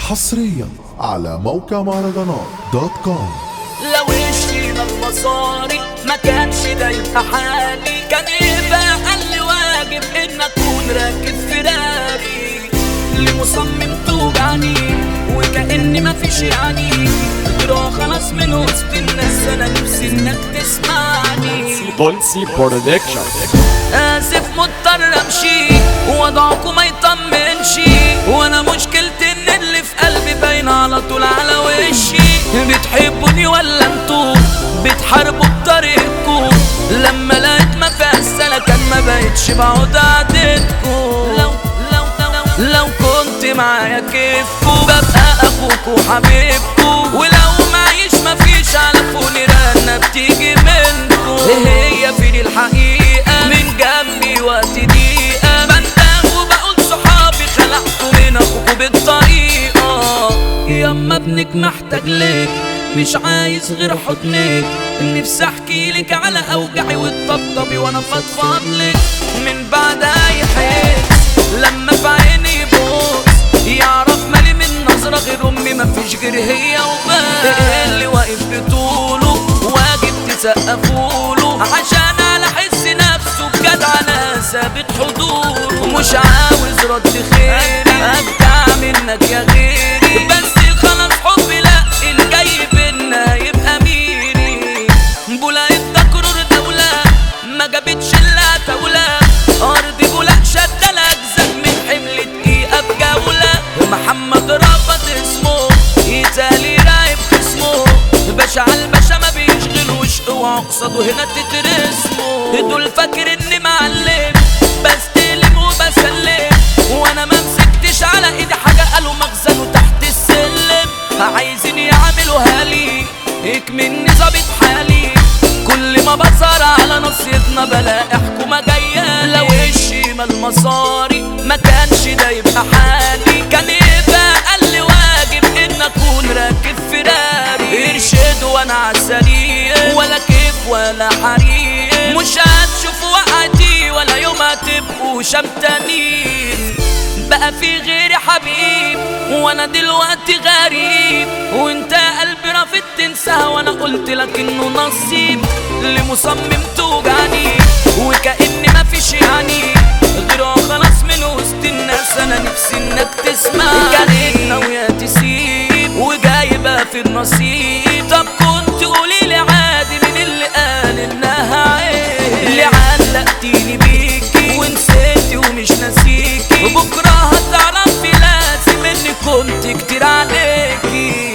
حصريا على موقع مهرجانات دوت كوم. لو عشنا المصاري ما كانش ده يبقى حالي، كان يبقى أقل واجب إن أكون راكب فيراري. اللي مصمم توجعني وكأني مفيش يعني، ترى خلاص من وسط الناس أنا نفسي إنك تسمعني. بولسي برودكشن. آسف مضطر أمشي ووضعكم ما يطمنش، وأنا مشكلتي إن اللي في قلبي باين على طول على وشي. بتحبوني ولا انتوا بتحاربوا بطريقكم؟ لما لقيت ما فيها السلكان ما بقتش بقعد قعدتكم. لو كنت معايا كيفكم ببقى اخوكوا وحبيبكوا، ولو معيش مفيش على فوني رنة بتيجي منكم. هي فين الحقيقة من جنبي وقت دقيقة بنده وبقول صحابي خلقتوا من اخوكوا بالطريقة. ياما ابنك محتاج لك مش عايز غير حضنك، نفسي احكي لك على اوجعي وتطبطبي وانا فضفض لك. من بعد اي حس لما في عيني يبص يعرف مالي من نظرة غير امي مفيش غير هي وبس. اللي واقف بطوله واجب تسقفوله، عشان على حس نفسه بجدع انا ثابت حضوره. مش عاوز رد خير ابدع منك يا غيري، بس خلاص حبي لا الجاي بينا يبقى ميري. بولاية تكرر دولة ما جابتش الا تولة، ارض بولاق شد الاجزاء من حمل دقيقة بجولة. محمد رفض اسمه يتالي رايب خصمه، باشا عالباشا ما بيشغلوش اوعى قصاده هنا تترسموا. دول فاكر اني معلم بستلم وبسلم، وانا ما مسكتش على ايدي حاجة قالوا مخزن وتحت السلم. عايزين يعملوها لي اكمني ظابط حالي، كل ما بصار على نصيتنا بلاقي حكومة جاية. لو الشمال مصاري ما كانش ده يبقى حالي، كان يبقى اقل واجب ان اكون راكب فيراري. ارشد وانا عالسرير ولا كيف ولا حرير، مش هتشوفوا وقتي ولا يوم هتبقوا شمتانين. بقى في غيري حبيب وانا دلوقتي غريب، وانت قلبي رافض تنساها وانا قلت لك انه نصيب. اللي مصمم توجعني وكأني مفيش يعني غيره خلاص من وسط الناس انا نفسي انك تسمع. كانت ناوية تسيب وجايبة في النصيب، طب كنت قوليلي عادي من اللي قال انها عيب. اللي علقتيني بيكي ونسيتي ومش ناسيكي، بكره هتعرفي لازم اني كنت كتير عليكي.